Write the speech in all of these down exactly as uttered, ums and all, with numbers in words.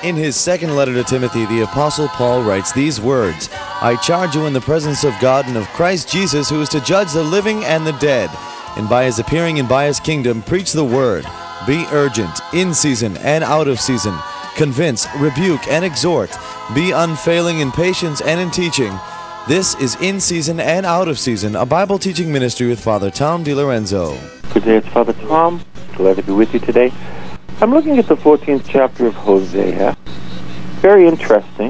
In his second letter to Timothy, the Apostle Paul writes these words, "I charge you in the presence of God and of Christ Jesus, who is to judge the living and the dead, and by his appearing and by his kingdom, preach the word. Be urgent, in season and out of season. Convince, rebuke, and exhort. Be unfailing in patience and in teaching." This is In Season and Out of Season, a Bible teaching ministry with Father Tom DiLorenzo. Good day, it's Father Tom. Glad to be with you today. I'm looking at the fourteenth chapter of Hosea. Very interesting.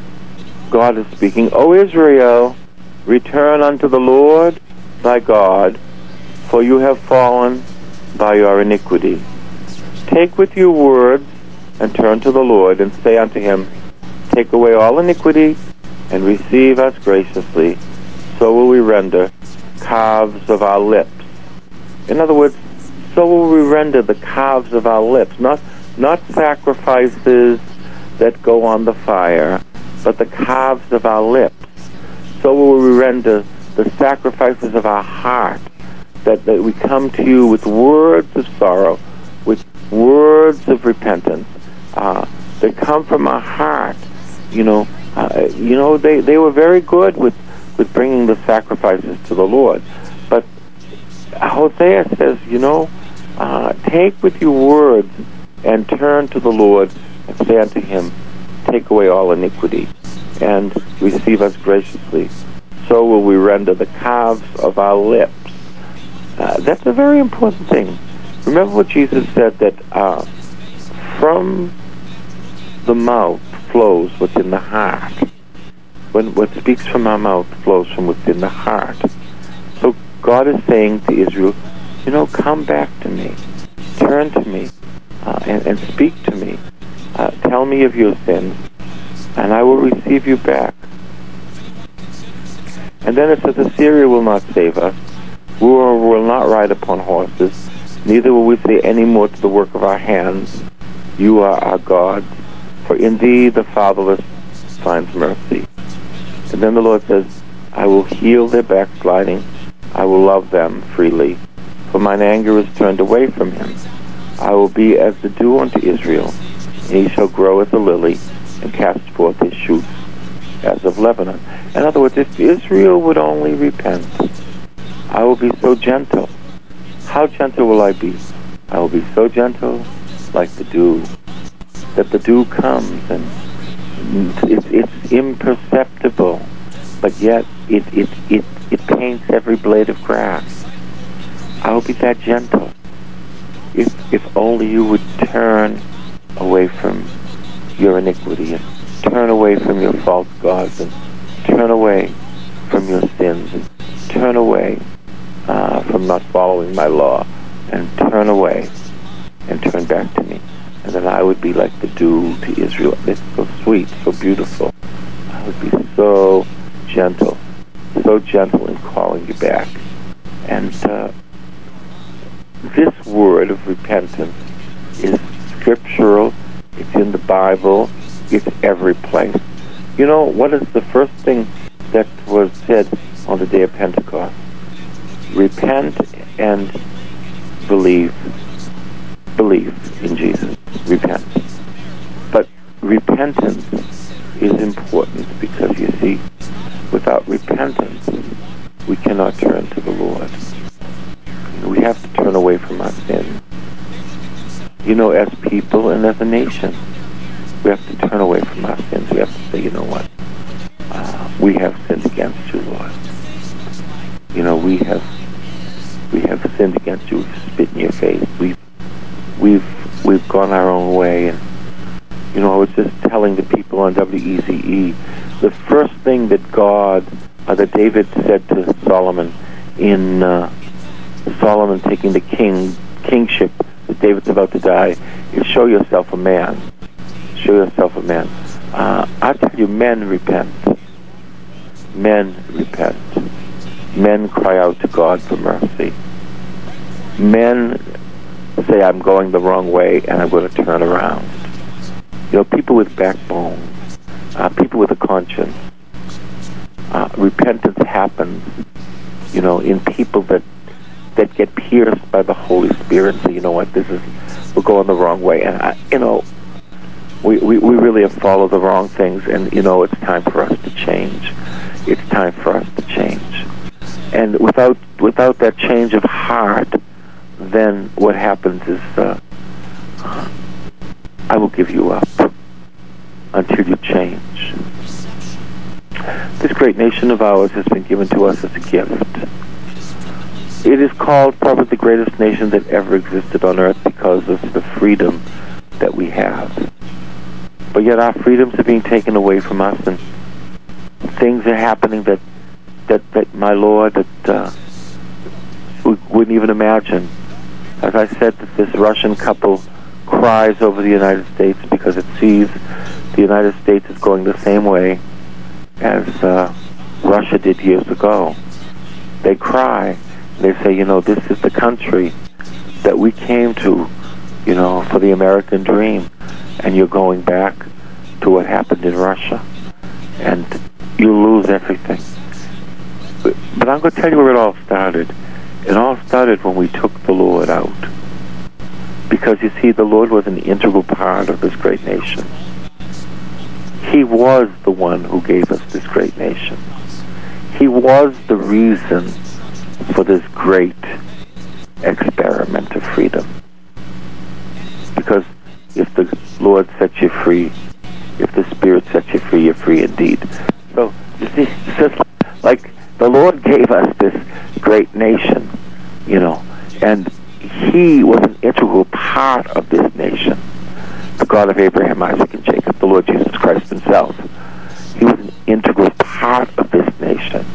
God is speaking, "O Israel, return unto the Lord thy God, for you have fallen by your iniquity. Take with you words, and turn to the Lord, and say unto him, Take away all iniquity, and receive us graciously. So will we render calves of our lips." In other words, so will we render the calves of our lips, not not sacrifices that go on the fire, but the calves of our lips. So will we render the sacrifices of our heart, that, that we come to you with words of sorrow, with words of repentance, uh, that come from our heart. You know, uh, you know, they, they were very good with, with bringing the sacrifices to the Lord. But Hosea says, you know, uh, take with you words and turn to the Lord and say unto him, Take away all iniquity and receive us graciously. So will we render the calves of our lips. Uh, that's a very important thing. Remember what Jesus said, that uh, from the mouth flows what's in the heart. When what speaks from our mouth flows from within the heart. So God is saying to Israel, you know, come back to me. Turn to me uh, and, and speak to me. Uh, tell me of your sins, and I will receive you back. And then it says, Assyria will not save us. We will, will not ride upon horses. Neither will we say any more to the work of our hands, You are our God. For in thee the fatherless finds mercy. And then the Lord says, I will heal their backsliding. I will love them freely. For mine anger is turned away from him. I will be as the dew unto Israel. And he shall grow as a lily and cast forth his shoots as of Lebanon. In other words, if Israel would only repent, I will be so gentle. How gentle will I be? I will be so gentle like the dew, that the dew comes and it's, it's imperceptible, but yet it, it, it, it paints every blade of grass. I will be that gentle. If, if only you would turn away from your iniquity and turn away from your false gods and turn away from your sins and turn away uh, from not following my law and turn away and turn back to me. And then I would be like the dew to Israel. It's so sweet, so beautiful. I would be so gentle, so gentle in calling you back. And uh, this word of repentance is scriptural. It's in the Bible. It's every place. You know, what is the first thing that was said on the day of Pentecost? Repent and believe. Believe in Jesus. Repent. But repentance is important because, you see, without repentance, we cannot turn to the Lord. We have to turn away from our sin. You know, as people and as a nation, we have to turn away from our sins. We have to say, you know what? Uh, we have sinned against you, Lord. You know, we have we have sinned against you. We've spit in your face. We've we've we've gone our own way. And you know, I was just telling the people on W E Z E, the first thing that God, uh, that David said to Solomon in uh, Solomon taking the king kingship, that David's about to die, is show yourself a man. Show yourself a man. Uh, I tell you, men repent. Men repent. Men cry out to God for mercy. Men say, I'm going the wrong way and I'm going to turn around. You know, people with backbone, uh, people with a conscience. Uh, repentance happens, you know, in people that that get pierced by the Holy Spirit and say, you know what, this is, we're going the wrong way. And, I, you know, we, we, we really have followed the wrong things, and, you know, it's time for us to change. It's time for us to change. And without without that change of heart, then what happens is, uh, I will give you up until you change. This great nation of ours has been given to us as a gift. It is called probably the greatest nation that ever existed on earth because of the freedom that we have. But yet our freedoms are being taken away from us, and things are happening that that, that my Lord, that uh, we wouldn't even imagine. As I said, that this Russian couple cries over the United States because it sees the United States is going the same way as uh, Russia did years ago. They cry. They say, you know, this is the country that we came to, you know, for the American dream, and you're going back to what happened in Russia, and you lose everything. But, but I'm going to tell you where it all started. It all started when we took the Lord out. Because, you see, the Lord was an integral part of this great nation. He was the one who gave us this great nation. He was the reason for this great experiment of freedom. Because if the Lord sets you free, if the Spirit sets you free, you're free indeed. So, you see, it's just like the Lord gave us this great nation, you know, and He was an integral part of this nation. The God of Abraham, Isaac, and Jacob, the Lord Jesus Christ Himself. He was an integral part of this nation.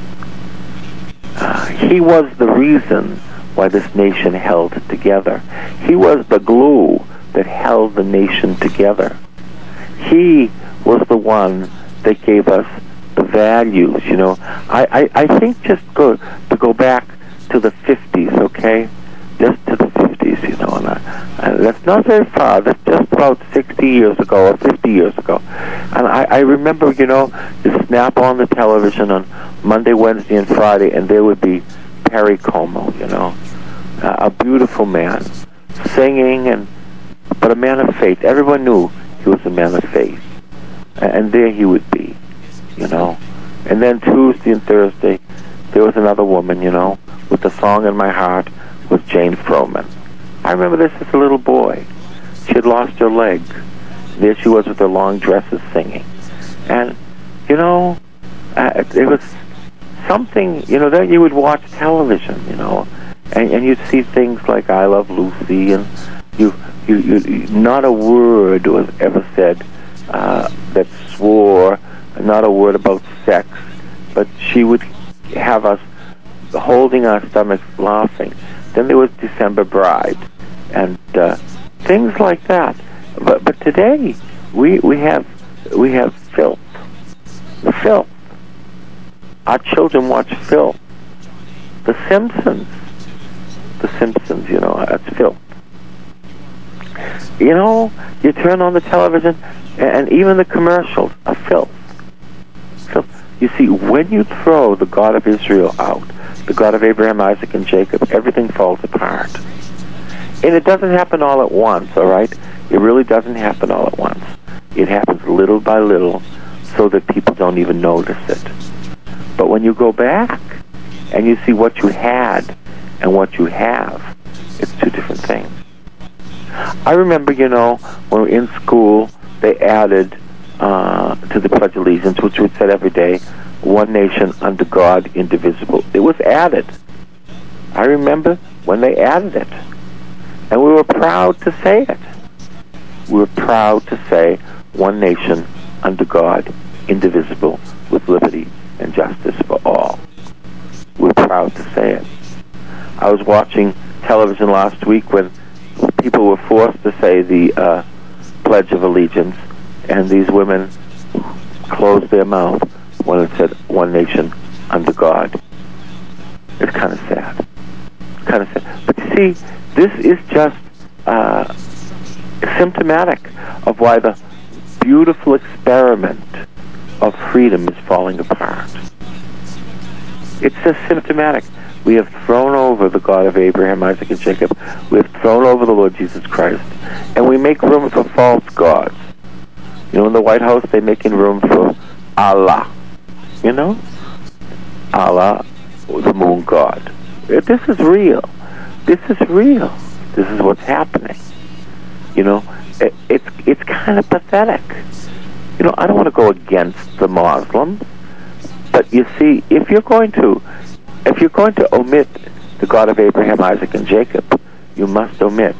Uh, he was the reason why this nation held together. He was the glue that held the nation together. He was the one that gave us the values, you know. I, I, I think just go to go back to the fifties, okay? Just to the fifties, you know. And I, I, that's not very far. That's just about sixty years ago or fifty years ago. And I, I remember, you know, you snap on the television on Monday, Wednesday, and Friday, and there would be Perry Como, you know, uh, a beautiful man, singing, and but a man of faith. Everyone knew he was a man of faith. And, and there he would be, you know. And then Tuesday and Thursday, there was another woman, you know, with the song in my heart, was Jane Froman. I remember this as a little boy. She had lost her leg. There she was with her long dresses singing. And, you know, uh, it was something, you know, that you would watch television, you know, and, and you'd see things like I Love Lucy, and you, you, you not a word was ever said uh, that swore, not a word about sex, but she would have us holding our stomachs laughing. Then there was December Bride, and uh, things like that. But but today we we have we have filth, filth. Our children watch filth. The Simpsons, the Simpsons. You know, that's filth. You know, you turn on the television, and even the commercials are filth. Filth. You see, when you throw the God of Israel out, the God of Abraham, Isaac, and Jacob, everything falls apart. And it doesn't happen all at once, all right? It really doesn't happen all at once. It happens little by little so that people don't even notice it. But when you go back and you see what you had and what you have, it's two different things. I remember, you know, when we were in school, they added uh, to the Pledge of Allegiance, which we said every day, one nation under God, indivisible. It was added. I remember when they added it. And we were proud to say it. We were proud to say one nation under God, indivisible, with liberty and justice for all. We were proud to say it. I was watching television last week when people were forced to say the uh, Pledge of Allegiance, and these women closed their mouth when it said one nation under God. It's kind of sad. It's kind of sad. But you see, this is just uh, symptomatic of why the beautiful experiment of freedom is falling apart. It's just symptomatic. We have thrown over the God of Abraham, Isaac, and Jacob. We have thrown over the Lord Jesus Christ. And we make room for false gods. You know, in the White House, they're making room for Allah. You know? Allah, the moon god. This is real. This is real. This is what's happening. You know, it, it's it's kind of pathetic. You know, I don't want to go against the Muslims, but you see, if you're going to, if you're going to omit the God of Abraham, Isaac, and Jacob, you must omit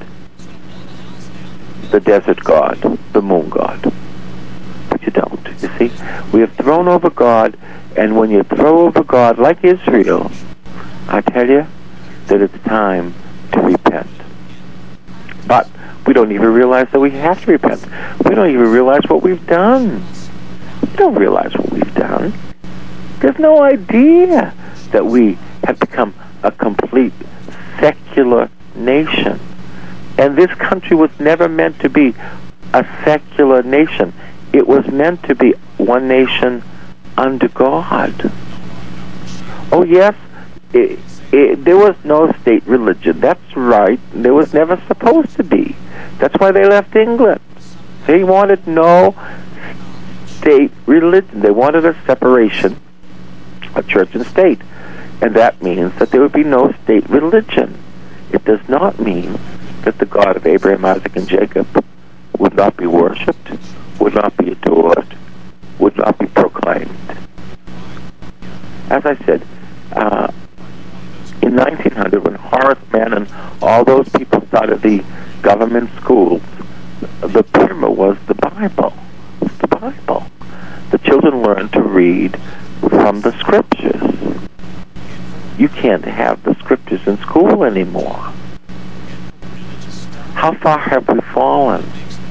the desert god, the moon god. But you don't. You see, we have thrown over God, and when you throw over God, like Israel, I tell you that it's time to repent. But we don't even realize that we have to repent. We don't even realize what we've done. We don't realize what we've done. There's no idea that we have become a complete secular nation. And this country was never meant to be a secular nation. It was meant to be one nation under God. Oh, yes, it, it, there was no state religion. That's right. There was never supposed to be. That's why they left England. They wanted no state religion. They wanted a separation of church and state. And that means that there would be no state religion. It does not mean that the God of Abraham, Isaac, and Jacob would not be worshipped, would not be adored, would not be proclaimed. As I said, uh, in nineteen hundred, when Horace Mann and all those people started the government schools, the primer was the Bible. The Bible. The children learned to read from the scriptures. You can't have the scriptures in school anymore. How far have we fallen?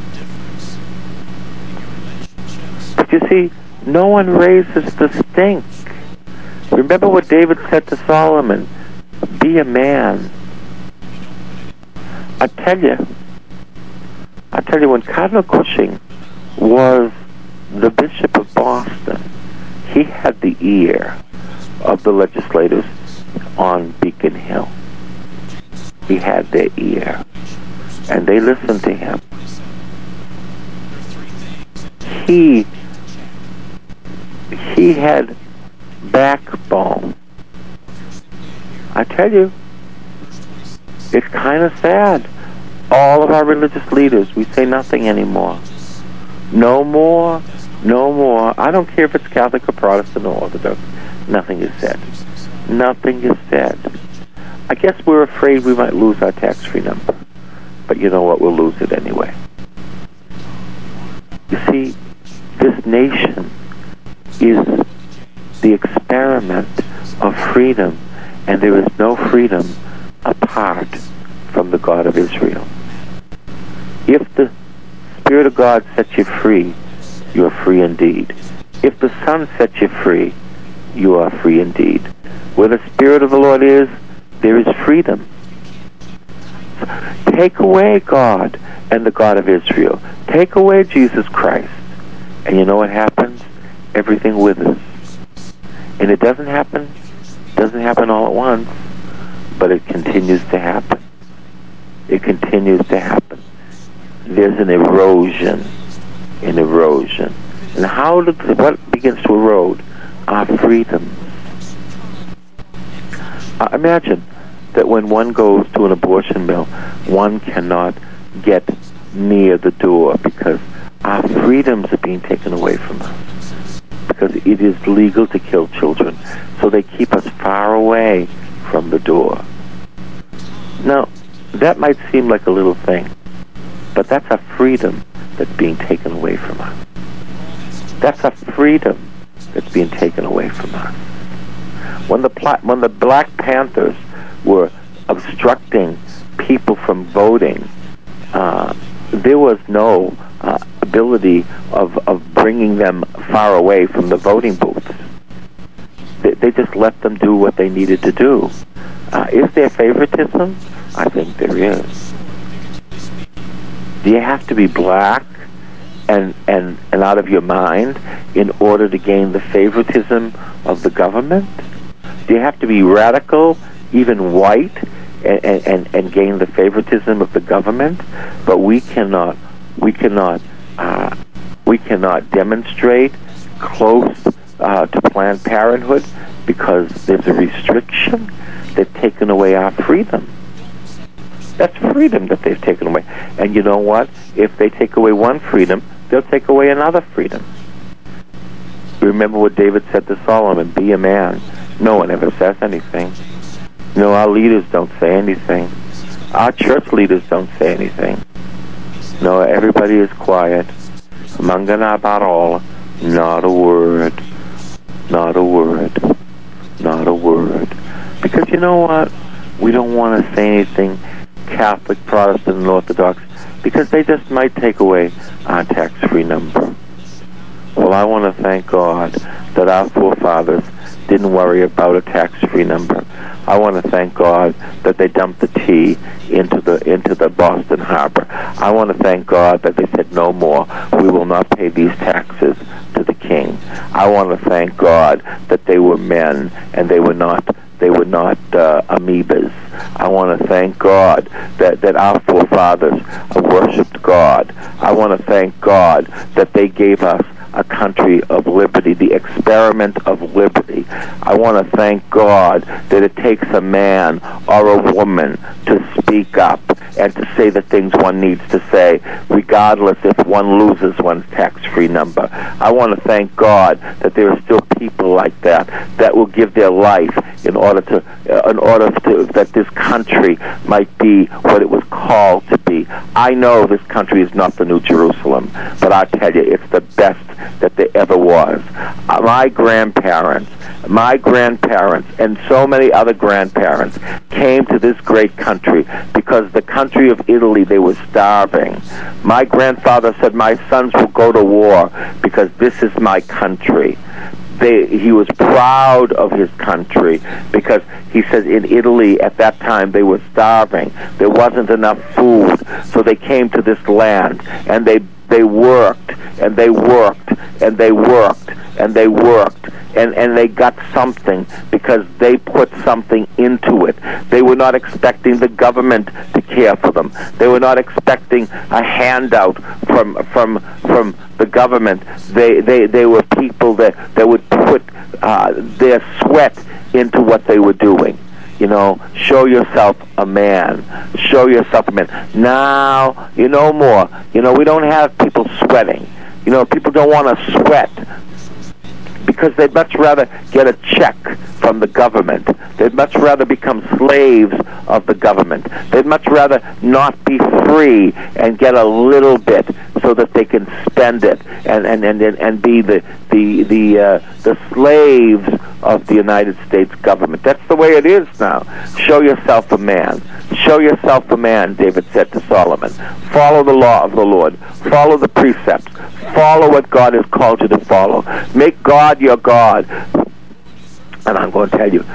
But you see, no one raises the stink. Remember what David said to Solomon, be a man. I tell you, I tell you, when Cardinal Cushing was the Bishop of Boston, he had the ear of the legislators on Beacon Hill. He had their ear, and they listened to him. He, he had backbone. I tell you, it's kind of sad. All of our religious leaders, we say nothing anymore. No more, no more. I don't care if it's Catholic or Protestant or Orthodox. Nothing is said. Nothing is said. I guess we're afraid we might lose our tax-free number. But you know what? We'll lose it anyway. You see, this nation is the experiment of freedom, and there is no freedom apart from the God of Israel. If the Spirit of God sets you free, you are free indeed. If the Son sets you free, you are free indeed. Where the Spirit of the Lord is, there is freedom. Take away God and the God of Israel. Take away Jesus Christ. And you know what happens? Everything withers. And it doesn't happen, doesn't happen all at once, but it continues to happen. It continues to happen. There's an erosion, an erosion. And how does, what begins to erode? Our freedoms. Uh, imagine that when one goes to an abortion mill, one cannot get near the door because our freedoms are being taken away from us. Because it is legal to kill children, so they keep us far away from the door. Now, that might seem like a little thing, but that's a freedom that's being taken away from us. That's a freedom that's being taken away from us. When the pla- when the Black Panthers were obstructing people from voting, uh, there was no uh, ability of, of bringing them far away from the voting booths. They, they just let them do what they needed to do. Uh, is there favoritism? I think there is. Do you have to be black and, and, and out of your mind in order to gain the favoritism of the government? Do you have to be radical, even white, and, and, and gain the favoritism of the government? But we cannot, we cannot, uh, We cannot demonstrate close uh, to Planned Parenthood because there's a restriction. They've taken away our freedom. That's freedom that they've taken away. And you know what? If they take away one freedom, they'll take away another freedom. Remember what David said to Solomon, be a man. No one ever says anything. No, our leaders don't say anything. Our church leaders don't say anything. No, everybody is quiet. Mangana barol, not a word. Not a word. Not a word. Because you know what? We don't want to say anything Catholic, Protestant, and Orthodox because they just might take away our tax-free number. Well, I want to thank God that our forefathers didn't worry about a tax-free number. I want to thank God that they dumped the tea into the into the Boston Harbor. I want to thank God that they said no more. We will not pay these taxes to the king. I want to thank God that they were men and they were not they were not uh, amoebas. I want to thank God that, that our forefathers worshipped God. I want to thank God that they gave us a country of liberty, the experiment of liberty. I want to thank God that it takes a man or a woman to speak up and to say the things one needs to say, regardless if one loses one's tax-free number. I want to thank God that there are still people like that that will give their life in order to, uh, in order to, that this country might be what it was called to be. I know this country is not the New Jerusalem, but I tell you, it's the best that there ever was. Uh, my grandparents, my grandparents, and so many other grandparents came to this great country because the country of Italy, they were starving. My grandfather said, my sons will go to war because this is my country. They, he was proud of his country because he said in Italy at that time they were starving. There wasn't enough food, so they came to this land and they they worked and they worked and they worked and they worked and, and they got something because they put something into it. They were not expecting the government to care for them. They were not expecting a handout from from from the government. They they, they were people that, that would put uh, their sweat into what they were doing. You know, show yourself a man. Show yourself a man. Now, you know more. You know, we don't have people sweating. You know, people don't want to sweat because they'd much rather get a check from the government. They'd much rather become slaves of the government. They'd much rather not be free and get a little bit so that they can spend it and and and, and be the the the uh, the slaves of the United States government. That's the way it is now. Show yourself a man. Show yourself a man, David said to Solomon. Follow the law of the Lord. Follow the precepts. Follow what God has called you to follow. Make God your God. And I'm going to tell you,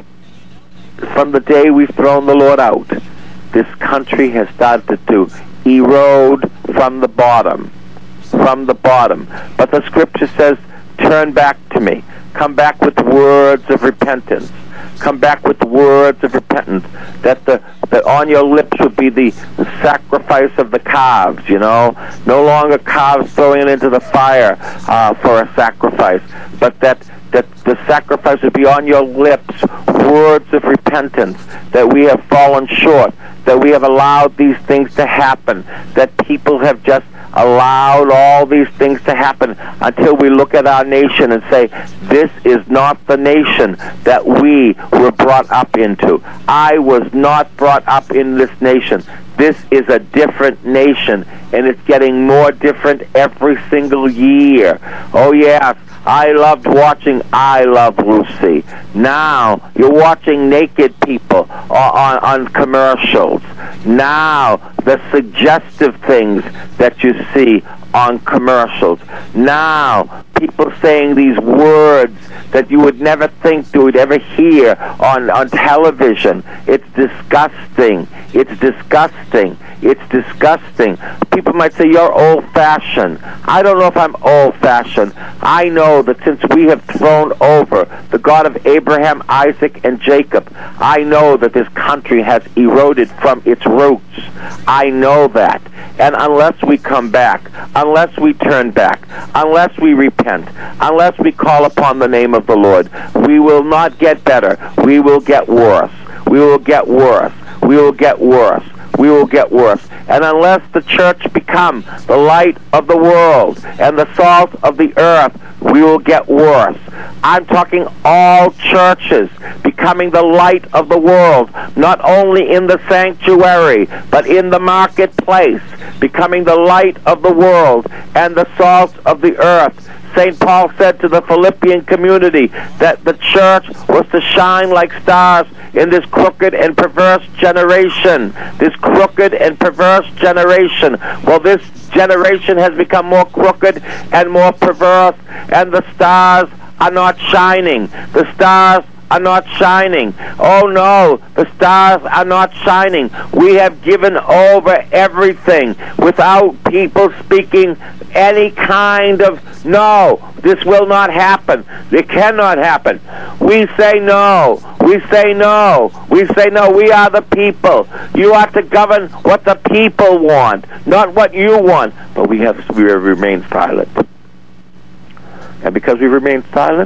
from the day we've thrown the Lord out, this country has started to erode from the bottom. From the bottom. But the scripture says, turn back to me. Come back with words of repentance. Come back with words of repentance. That the that on your lips would be the sacrifice of the calves, you know. No longer calves throwing it into the fire uh, for a sacrifice, but that that the sacrifice would be on your lips, words of repentance, that we have fallen short, that we have allowed these things to happen, that people have just allowed all these things to happen until we look at our nation and say, this is not the nation that we were brought up into. I was not brought up in this nation. This is a different nation, and it's getting more different every single year. Oh, yes. I loved watching I Love Lucy. Now you're watching naked people on, on commercials. Now the suggestive things that you see on commercials. Now people saying these words that you would never think you would ever hear on, on television. It's disgusting. It's disgusting. It's disgusting. People might say, you're old-fashioned. I don't know if I'm old-fashioned. I know that since we have thrown over the God of Abraham, Isaac, and Jacob, I know that this country has eroded from its roots. I know that. And unless we come back, unless we turn back, unless we repent, unless we call upon the name of the Lord, we will not get better. We will get worse. We will get worse. We will get worse. We will get worse. And unless the church become the light of the world and the salt of the earth, we will get worse. I'm talking all churches becoming the light of the world, not only in the sanctuary, but in the marketplace, becoming the light of the world and the salt of the earth. Saint Paul said to the Philippian community that the church was to shine like stars in this crooked and perverse generation. This crooked and perverse generation. Well, this generation has become more crooked and more perverse, and the stars are not shining. The stars are not shining. Oh no, the stars are not shining. We have given over everything without people speaking any kind of, no, this will not happen. It cannot happen. We say no. We say no. We say no. We are the people. You are to govern what the people want, not what you want. But we have, we have remained silent. And because we remain silent,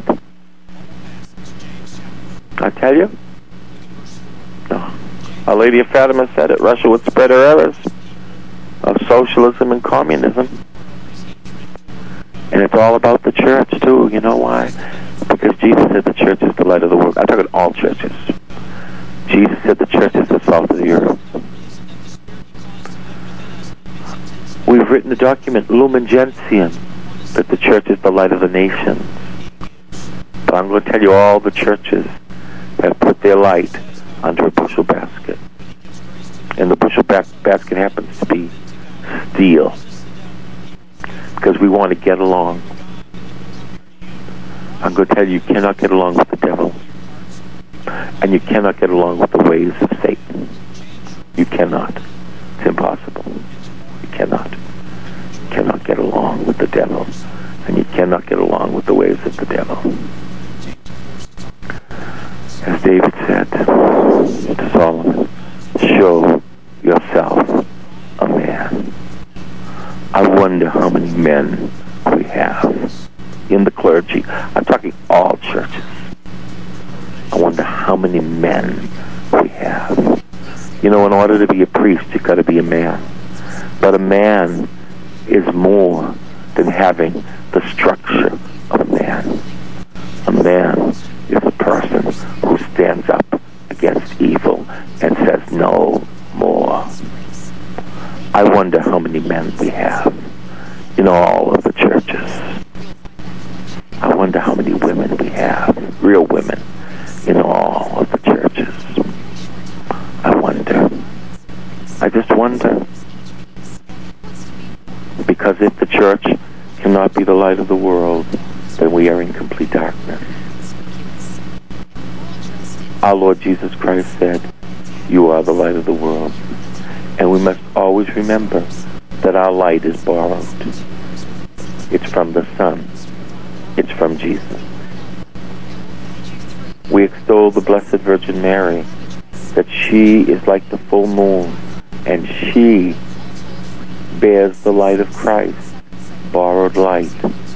I tell you, no. Our Lady of Fatima said it. Russia would spread her errors of socialism and communism. And it's all about the church, too. You know why? Because Jesus said the church is the light of the world. I'm talking all churches. Jesus said the church is the salt of the earth. We've written the document, Lumen Gentium, that the church is the light of the nations. But I'm going to tell you, all the churches have put their light under a bushel basket. And the bushel ba- basket happens to be steel. Because we want to get along. I'm going to tell you, you cannot get along with the devil. And you cannot get along with the ways of Satan. You cannot. It's impossible. You cannot. You cannot get along with the devil. And you cannot get along with the ways of the devil. As David said to Solomon, show yourself a man. I wonder how many men we have in the clergy. I'm talking all churches. I wonder how many men we have. You know, in order to be a priest, you've got to be a man. But a man is more than having the structure of a man. A man is a person who stands up against evil and says no more. I wonder how many men we have in all of the churches. I wonder how many women we have, real women, in all of the churches. I wonder. I just wonder. Because if the church cannot be the light of the world, then we are in complete darkness. Our Lord Jesus Christ said, you are the light of the world. And we must always remember that our light is borrowed. It's from the sun. It's from Jesus. We extol the Blessed Virgin Mary, that she is like the full moon, and she bears the light of Christ, borrowed light.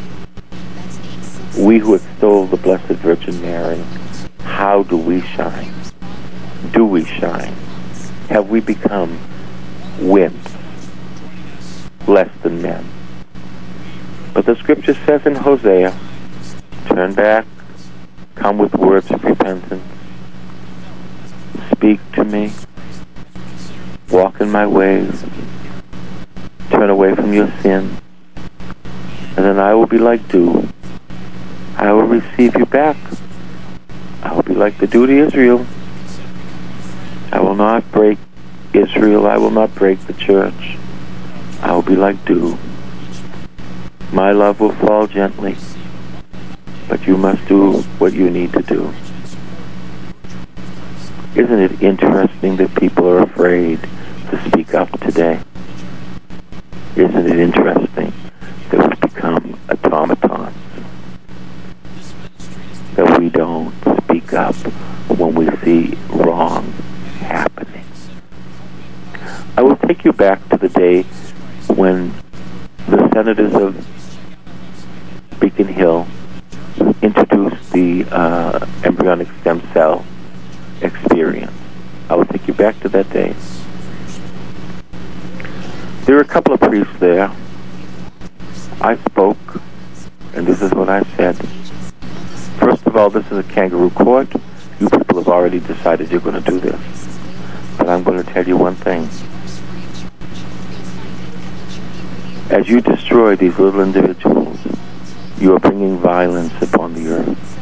We who extol the Blessed Virgin Mary, how do we shine? Do we shine? Have we become wimps, less than men? But the scripture says in Hosea, turn back, come with words of repentance, speak to me, walk in my ways, turn away from your sin, and then I will be like dew. I will receive you back. I will be like the dew to Israel. I will not break Israel. I will not break the church. I will be like dew. My love will fall gently. but you must do what you need to do. Isn't it interesting that people are afraid to speak up today? Isn't it interesting that we've become automatons? That we don't speak up when we see wrong happening. I will take you back to the day when the senators of Beacon Hill introduced the uh, embryonic stem cell experience. I will take you back to that day. There were a couple of priests there. I spoke, and this is what I said. First of all, this is a kangaroo court. You people have already decided you're going to do this. But I'm going to tell you one thing. As you destroy these little individuals, you are bringing violence upon the earth.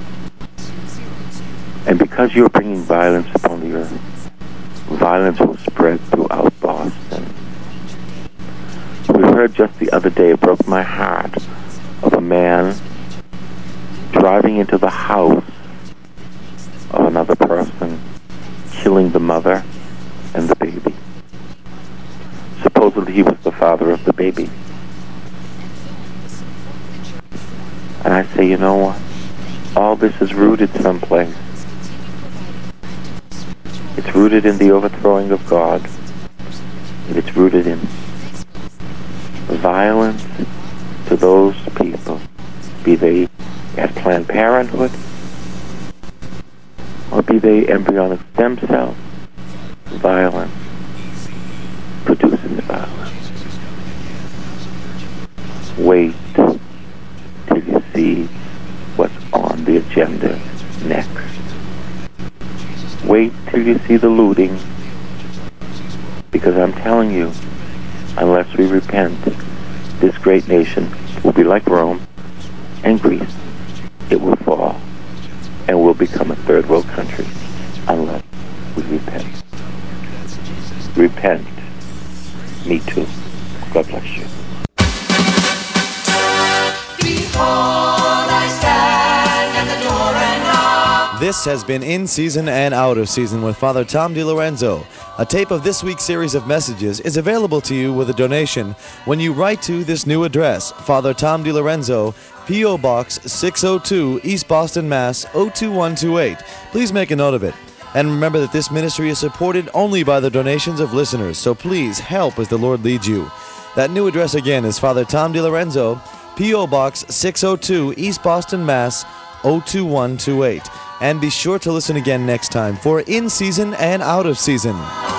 And because you're bringing violence upon the earth, violence will spread throughout Boston. We heard just the other day, it broke my heart, of a man driving into the house of another person, killing the mother and the baby. Supposedly he was the father of the baby. And I say, you know what? All this is rooted someplace. It's rooted in the overthrowing of God. And it's rooted in violence to those people, be they at Planned Parenthood, or be they embryonic stem cells. Violence produces violence. Wait till you see what's on the agenda next. Wait till you see the looting, because I'm telling you, unless we repent, this great nation will be like Rome and Greece. It will fall and will become a third world country unless we repent. Repent. Me too. God bless you. Behold, I stand at the door and knock. This has been In Season and Out of Season with Father Tom DiLorenzo. A tape of this week's series of messages is available to you with a donation when you write to this new address, Father Tom DiLorenzo, P O. Box six oh two, East Boston, Mass. oh two one two eight. Please make a note of it. And remember that this ministry is supported only by the donations of listeners, so please help as the Lord leads you. That new address again is Father Tom DiLorenzo, P O. Box six oh two, East Boston, Mass. oh two one two eight. And be sure to listen again next time for In Season and Out of Season.